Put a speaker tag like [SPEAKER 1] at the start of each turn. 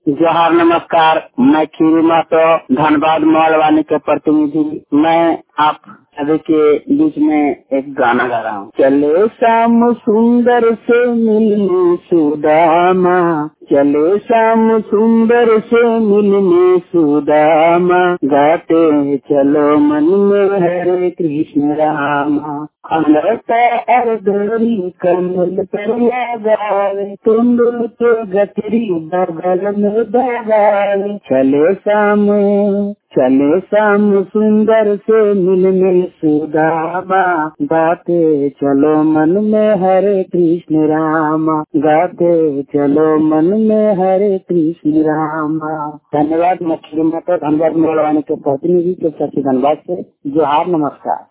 [SPEAKER 1] जोहार नमस्कार। मैं खीरू महतो धनबाद मोहलवानी के प्रतिनिधि। मैं आप सभी के बीच में एक गाना गा रहा हूँ। चले शाम सुंदर से मिलने सुदामा, चले शाम सुंदर से मिलने सुदामा, गाते चलो मन में हरे कृष्ण रामा। अर्धरी कमल पर लगावे, तुम के गठरी बगल में दबावे। चले शाम सुंदर से मिलने सुदामा, गाते चलो मन में हरे कृष्ण रामा, गाते चलो मन में हरे कृष्ण रामा। धन्यवाद। मैं धनबाद मोहलवानी के प्रतिनिधि के सच्चे धनबाद से। जोहार नमस्कार।